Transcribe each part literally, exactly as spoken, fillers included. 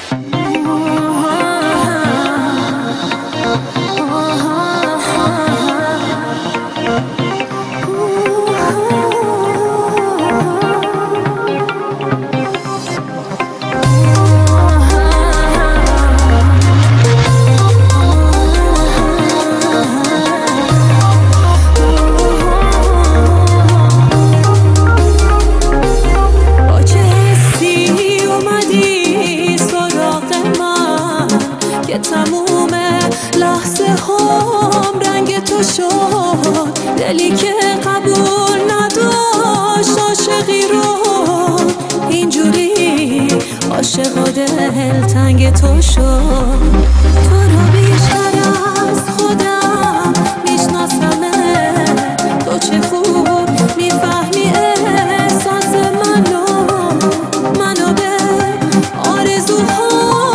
تموم لحظه هم رنگ تو شد، دلی که قبول نداشت عاشقی رو، اینجوری عاشق و دل تنگ تو شد. تو رو بیشتر از خودم میشناسمه، تو چه خوب میفهمی احساس منو، منو به آرزوها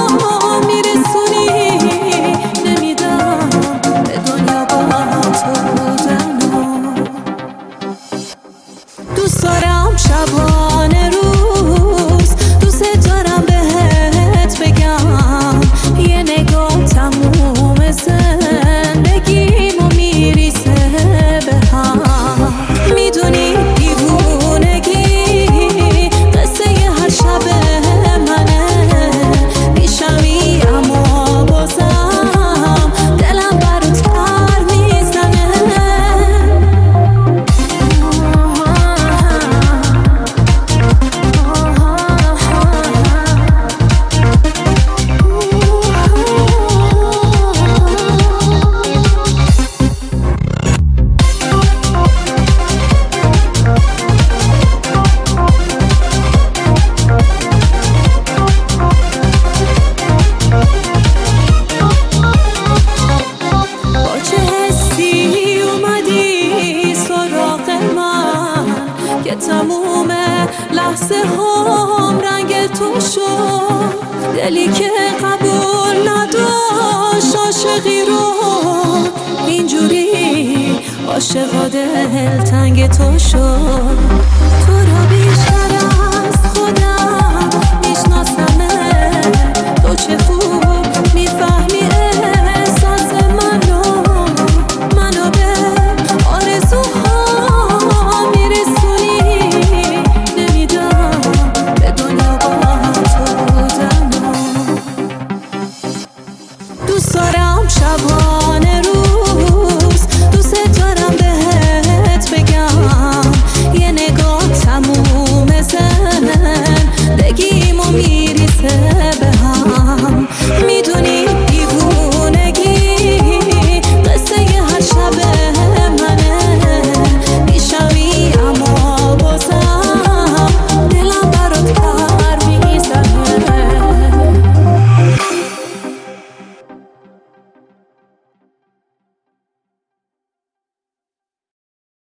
دوست دارم شبانه روز، دوست دارم بهت بگم، یه نگاه تموم زندگیمو میریزه به هم. میدونی دیوونگی قصه هر شب منه، میشمی اما بازم دلم برات پر میزنه. تموم لحظه هم رنگ تو شد، دلی که قبول نداشت عاشقی رو، اینجوری عاشق و دل تنگ تو شد. تو رو